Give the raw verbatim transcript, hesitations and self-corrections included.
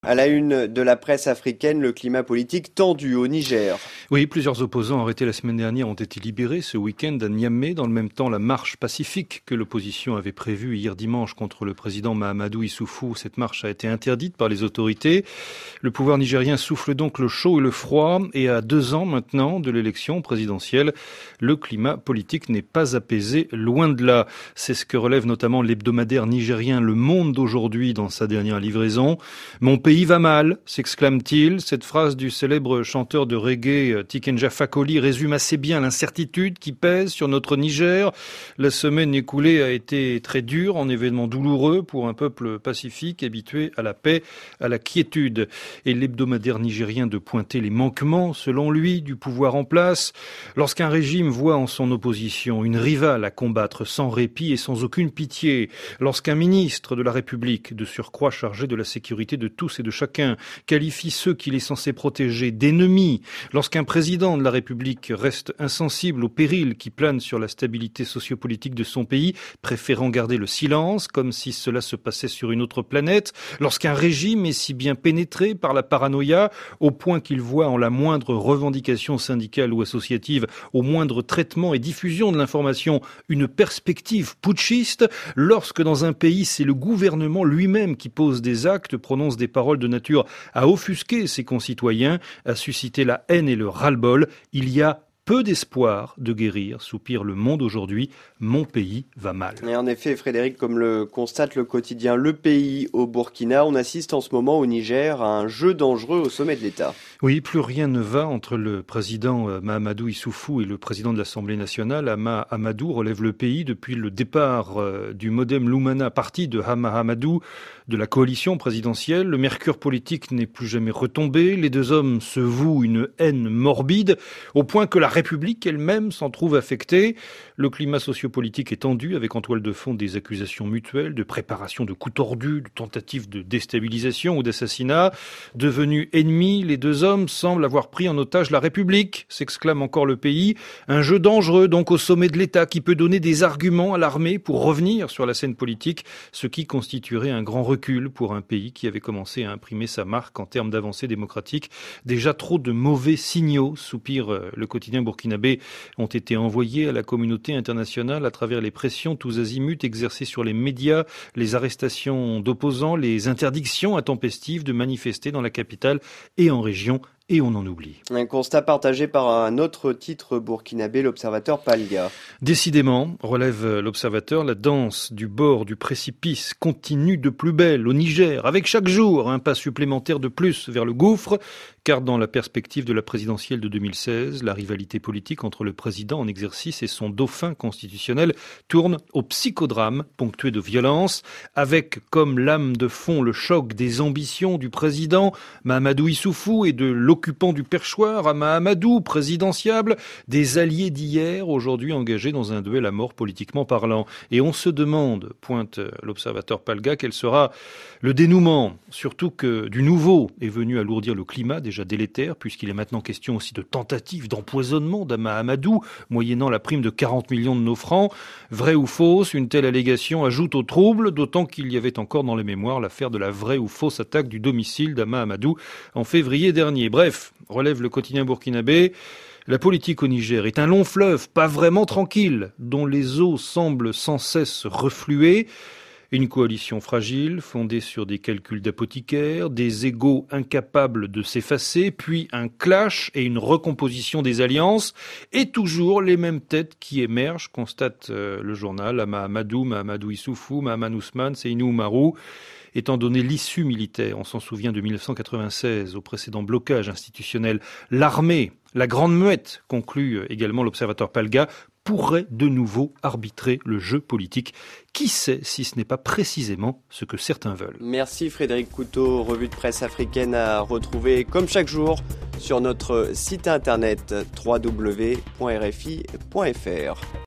À la une de la presse africaine, le climat politique tendu au Niger. Oui, plusieurs opposants arrêtés la semaine dernière ont été libérés ce week-end à Niamey. Dans le même temps, la marche pacifique que l'opposition avait prévue hier dimanche contre le président Mahamadou Issoufou, cette marche a été interdite par les autorités. Le pouvoir nigérien souffle donc le chaud et le froid. Et à deux ans maintenant de l'élection présidentielle, le climat politique n'est pas apaisé, loin de là. C'est ce que relève notamment l'hebdomadaire nigérien Le Monde d'aujourd'hui dans sa dernière livraison. Mon pays pays va mal, s'exclame-t-il. Cette phrase du célèbre chanteur de reggae Tikenja Fakoly résume assez bien l'incertitude qui pèse sur notre Niger. La semaine écoulée a été très dure, en événements douloureux pour un peuple pacifique habitué à la paix, à la quiétude. Et l'hebdomadaire nigérien de pointer les manquements, selon lui, du pouvoir en place. Lorsqu'un régime voit en son opposition une rivale à combattre sans répit et sans aucune pitié, lorsqu'un ministre de la République, de surcroît chargé de la sécurité de tous et de chacun, qualifie ceux qu'il est censé protéger d'ennemis, lorsqu'un président de la République reste insensible au péril qui plane sur la stabilité sociopolitique de son pays, préférant garder le silence, comme si cela se passait sur une autre planète, lorsqu'un régime est si bien pénétré par la paranoïa, au point qu'il voit en la moindre revendication syndicale ou associative, au moindre traitement et diffusion de l'information, une perspective putschiste, lorsque dans un pays, c'est le gouvernement lui-même qui pose des actes, prononce des paroles de nature à offusquer ses concitoyens, à susciter la haine et le ras-le-bol, il y a peu d'espoir de guérir, soupire Le Monde aujourd'hui, mon pays va mal. Et en effet, Frédéric, comme le constate le quotidien Le Pays au Burkina, on assiste en ce moment au Niger à un jeu dangereux au sommet de l'État. Oui, plus rien ne va entre le président Mahamadou Issoufou et le président de l'Assemblée nationale. Hama Amadou relève le pays depuis le départ du Modem Lumana, parti de Hama Amadou, de la coalition présidentielle. Le mercure politique n'est plus jamais retombé. Les deux hommes se vouent une haine morbide, au point que la République elle-même s'en trouve affectée. Le climat sociopolitique est tendu, avec en toile de fond des accusations mutuelles, de préparation de coups tordus, de tentatives de déstabilisation ou d'assassinat. Devenus ennemis, les deux hommes semblent avoir pris en otage la République, s'exclame encore Le Pays. Un jeu dangereux donc au sommet de l'État qui peut donner des arguments à l'armée pour revenir sur la scène politique, ce qui constituerait un grand recul pour un pays qui avait commencé à imprimer sa marque en termes d'avancée démocratique. Déjà trop de mauvais signaux, soupire le quotidien burkinabé, ont été envoyés à la communauté internationale à travers les pressions tous azimuts exercées sur les médias, les arrestations d'opposants, les interdictions intempestives de manifester dans la capitale et en région. Et on en oublie. Un constat partagé par un autre titre burkinabé, l'Observateur Palga. Décidément, relève l'Observateur, la danse du bord du précipice continue de plus belle au Niger, avec chaque jour un pas supplémentaire de plus vers le gouffre, car dans la perspective de la présidentielle de deux mille seize, la rivalité politique entre le président en exercice et son dauphin constitutionnel tourne au psychodrame ponctué de violence, avec comme lame de fond le choc des ambitions du président Mahamadou Issoufou et de l'occupant du perchoir à Mahamadou, présidentiable, des alliés d'hier, aujourd'hui engagés dans un duel à mort politiquement parlant. Et on se demande, pointe l'Observateur Palga, quel sera le dénouement, surtout que du nouveau est venu alourdir le climat, déjà délétère, puisqu'il est maintenant question aussi de tentatives d'empoisonnement d'Mahamadou, moyennant la prime de quarante millions de nos francs. Vrai ou fausse, une telle allégation ajoute au trouble, d'autant qu'il y avait encore dans les mémoires l'affaire de la vraie ou fausse attaque du domicile d'Mahamadou en février dernier. Bref, relève le quotidien burkinabé, la politique au Niger est un long fleuve, pas vraiment tranquille, dont les eaux semblent sans cesse refluer. Une coalition fragile, fondée sur des calculs d'apothicaires, des égos incapables de s'effacer, puis un clash et une recomposition des alliances, et toujours les mêmes têtes qui émergent, constate euh, le journal, à Mahamadou, Mahamadou Issoufou, Mahaman Ousmane, Seynou Oumarou. Étant donné l'issue militaire, on s'en souvient de mille neuf cent quatre-vingt-seize, au précédent blocage institutionnel, l'armée, la grande muette, conclut également l'Observateur Palga, pourrait de nouveau arbitrer le jeu politique. Qui sait si ce n'est pas précisément ce que certains veulent. Merci Frédéric Couteau, revue de presse africaine à retrouver comme chaque jour sur notre site internet w w w point r f i point f r.